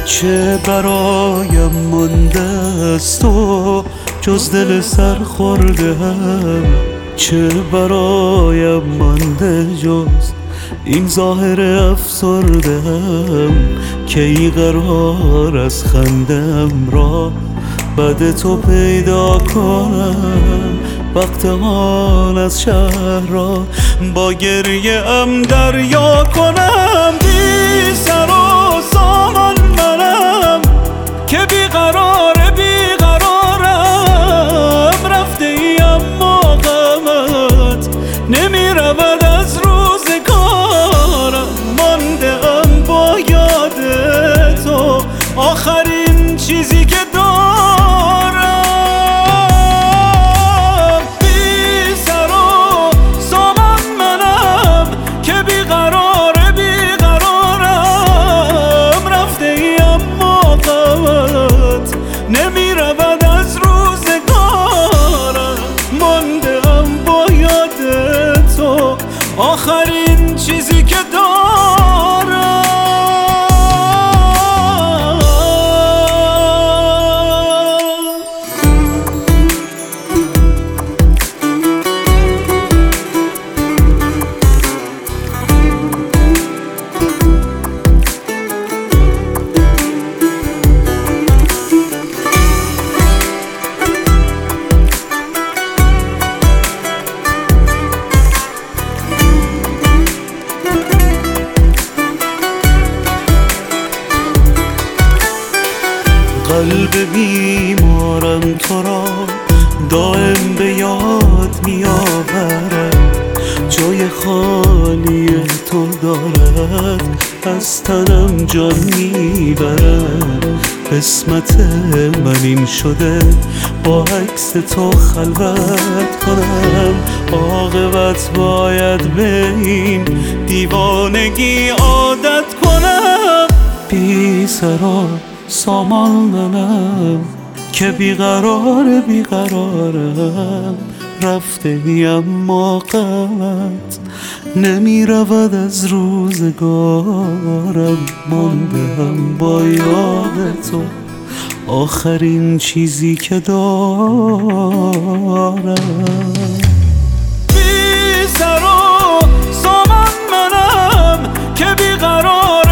چه برایم مانده از تو جز دل سرخورده‌ام، چه برایم مانده جز این ظاهر افسرده‌ام. کی قرار از خندم را بعد تو پیدا کنم، وقت آن از شهر را با گریه ام دریا کنم. بی سر و سامان منم که بیقرارم، رفته ای اما غمت نمی رود از روزگارم. مانده ام با یاد تو، آخرین چیزی که دارم. بی سر و سامان منم که بیقرارم، رفته ای اما غمت نمی رود از روزگارم. مانده ام با یاد تو، آخرین چیزی که دارم. قلب بیمارم تو را دائم به یاد می آورم، جای خالی تو دارد از تنم جان می برم. قسمت من این شده با عکس تو خلوت کنم، عاقبت باید به این دیوانگی عادت کنم. بی سر و سامان منم که بیقرارم، رفته ای اما غمت نمی رود از روزگارم. مانده ام با یاد تو، آخرین چیزی که دارم. بی سر و سامان منم که بیقرارم،